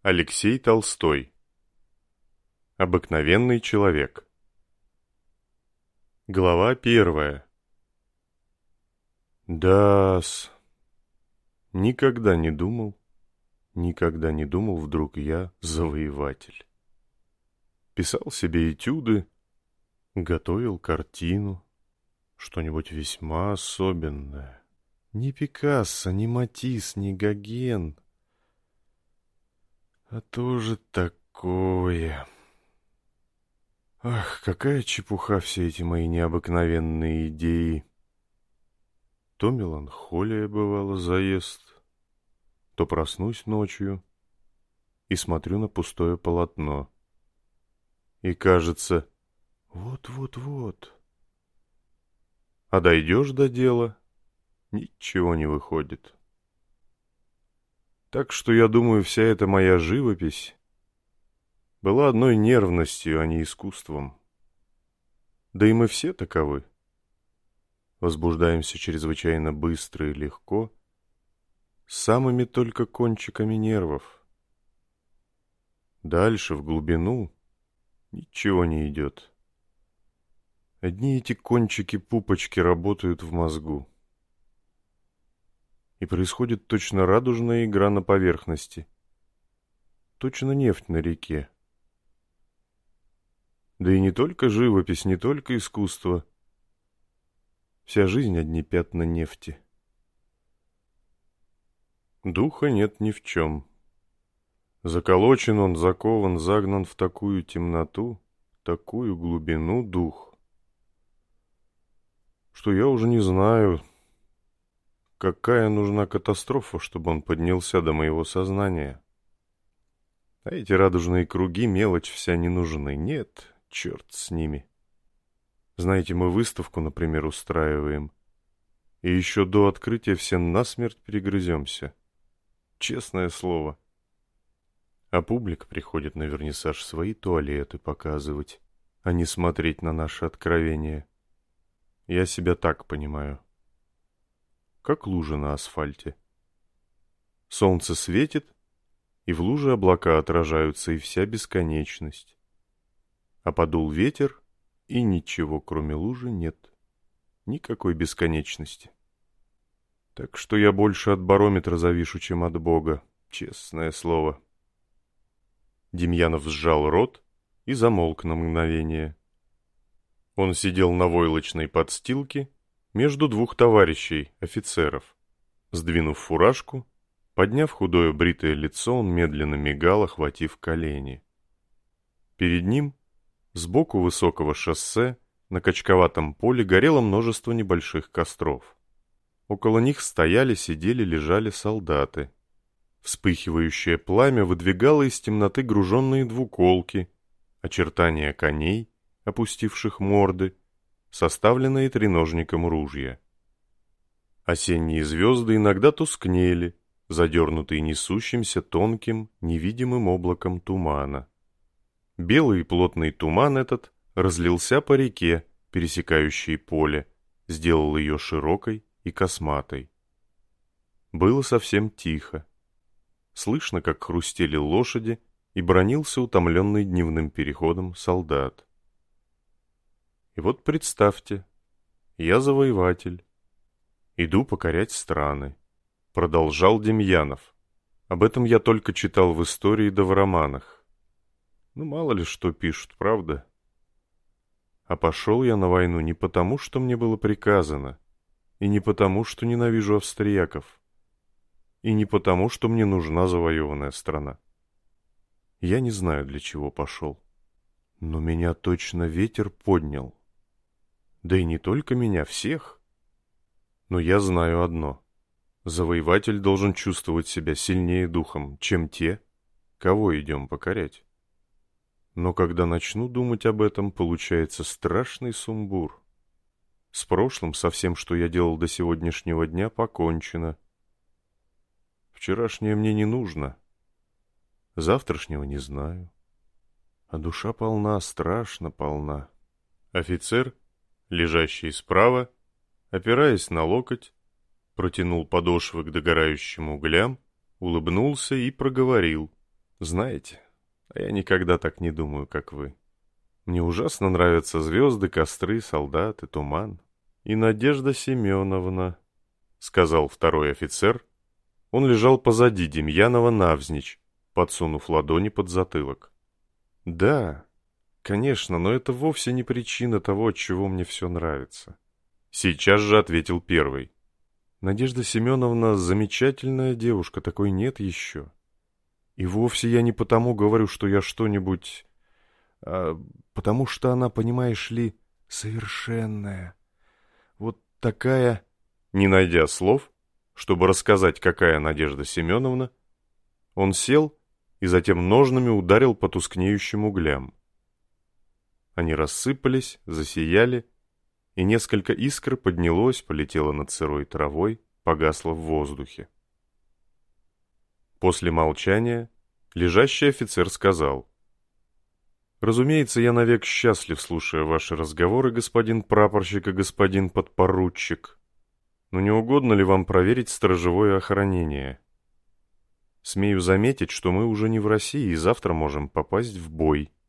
Алексей Толстой. Обыкновенный человек. Глава 1. Да-с. Никогда не думал вдруг я завоеватель. Писал себе этюды, готовил картину, что-нибудь весьма особенное. Ни Пикассо, ни Матисс, ни Гоген. А тоже такое. Ах, какая чепуха все эти мои необыкновенные идеи. То меланхолия, бывало, заест, то проснусь ночью и смотрю на пустое полотно. И кажется, вот-вот-вот. А дойдешь до дела, ничего не выходит. Так что, я думаю, вся эта моя живопись была одной нервностью, а не искусством. Да и мы все таковы. Возбуждаемся чрезвычайно быстро и легко, с самыми только кончиками нервов. Дальше, в глубину, ничего не идет. Одни эти кончики-пупочки работают в мозгу. И происходит точно радужная игра на поверхности. Точно нефть на реке. Да и не только живопись, не только искусство. Вся жизнь одни пятна нефти. Духа нет ни в чем. Заколочен он, закован, загнан в такую темноту, такую глубину дух, что я уже не знаю, какая нужна катастрофа, чтобы он поднялся до моего сознания. А эти радужные круги, мелочь вся, не нужны. Нет, черт с ними. Знаете, мы выставку, например, устраиваем, и еще до открытия все насмерть перегрыземся. Честное слово. А публика приходит на вернисаж свои туалеты показывать, а не смотреть на наши откровения. Я себя так понимаю. Как лужа на асфальте. Солнце светит, и в луже облака отражаются, и вся бесконечность. А подул ветер, и ничего, кроме лужи, нет. Никакой бесконечности. Так что я больше от барометра завишу, чем от Бога, честное слово. Демьянов сжал рот и замолк на мгновение. Он сидел на войлочной подстилке между двух товарищей, офицеров. Сдвинув фуражку, подняв худое бритое лицо, он медленно мигал, охватив колени. Перед ним, сбоку высокого шоссе, на качковатом поле горело множество небольших костров. Около них стояли, сидели, лежали солдаты. Вспыхивающее пламя выдвигало из темноты груженные двуколки, очертания коней, опустивших морды, составленные треножником ружья. Осенние звезды иногда тускнели, задернутые несущимся тонким, невидимым облаком тумана. Белый и плотный туман этот разлился по реке, пересекающей поле, сделал ее широкой и косматой. Было совсем тихо. Слышно, как хрустели лошади, и бранился утомленный дневным переходом солдат. И вот представьте, я завоеватель. Иду покорять страны. Продолжал Демьянов. Об этом я только читал в истории да в романах. Ну, мало ли что пишут, правда? А пошел я на войну не потому, что мне было приказано, и не потому, что ненавижу австрияков, и не потому, что мне нужна завоеванная страна. Я не знаю, для чего пошел. Но меня точно ветер поднял. Да и не только меня, всех. Но я знаю одно. Завоеватель должен чувствовать себя сильнее духом, чем те, кого идем покорять. Но когда начну думать об этом, получается страшный сумбур. С прошлым, со всем, что я делал до сегодняшнего дня, покончено. Вчерашнее мне не нужно. Завтрашнего не знаю. А душа полна, страшно полна. Офицер, лежащий справа, опираясь на локоть, протянул подошвы к догорающим углям, улыбнулся и проговорил, Знаете, а я никогда так не думаю, как вы. Мне ужасно нравятся звезды, костры, солдаты, туман. И Надежда Семеновна, — сказал второй офицер. Он лежал позади Демьянова навзничь, подсунув ладони под затылок. Да, конечно, но это вовсе не причина того, от чего мне все нравится. Сейчас же ответил первый. Надежда Семеновна замечательная девушка, такой нет еще. И вовсе я не потому говорю, что я что-нибудь... потому что она, понимаешь ли, совершенная. Вот такая... Не найдя слов, чтобы рассказать, какая Надежда Семеновна, он сел и затем ножнами ударил по тускнеющим углям. Они рассыпались, засияли, и несколько искр поднялось, полетело над сырой травой, погасло в воздухе. После молчания лежащий офицер сказал: «Разумеется, я навек счастлив, слушая ваши разговоры, господин прапорщик и господин подпоручик. Но не угодно ли вам проверить сторожевое охранение? Смею заметить, что мы уже не в России и завтра можем попасть в бой».